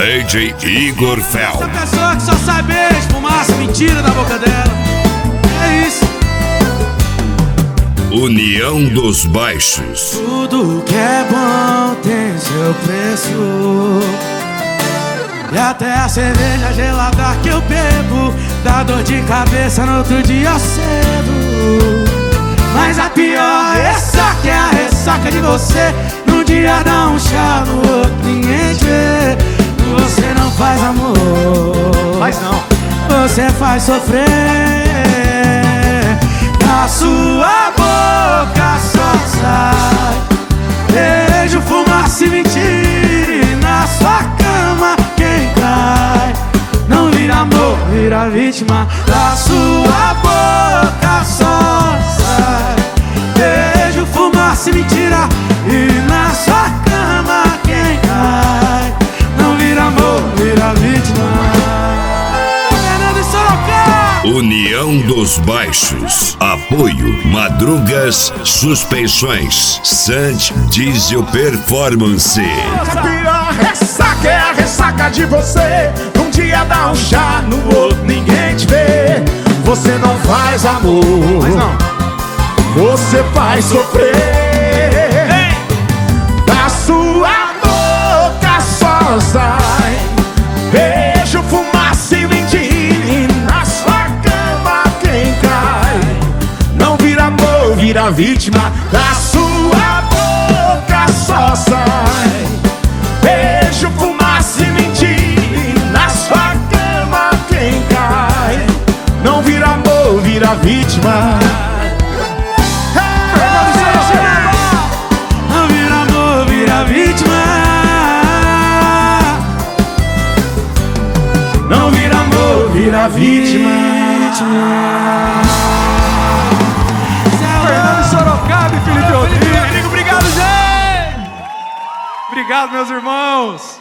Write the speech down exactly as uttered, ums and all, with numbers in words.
D J Igor Fel. Essa pessoa que só sabe beijo, fumaça, mentira da boca dela. É isso. União dos Baixos. Tudo que é bom tem seu preço. E até a cerveja gelada que eu bebo dá dor de cabeça no outro dia cedo. Mas a pior ressaca é a ressaca de você. Num dia dá um chá, no outro ninguém te vê. Você não faz amor, Mas não. você faz sofrer. Da sua boca só sai beijo, fumaça e mentira. E na sua cama quem cai não vira amor, vira vítima. Da sua boca só sai beijo, fumaça e mentira. E na sua cama quem cai não vira amor, vira vítima. Fernando e Sorocaba. União dos Baixos. Apoio Madrugas Suspensões. Sant Diesel Performance. A pior ressaca é a ressaca de você. Um dia dá um chá, no outro ninguém te vê. Você não faz amor, mas não. Você faz sofrer. Da sua boca só sai beijo, fumaça e mentira. E na sua cama quem cai não vira amor, vira vítima. Da sua boca só sai beijo, fumaça e mentira. E na sua cama quem cai não vira amor, vira vítima. Não vira amor, vira vítima. Não vira amor, vira vítima. Fernando Sorocaba e Felipe Rodrigues. Obrigado, gente. Obrigado, meus irmãos.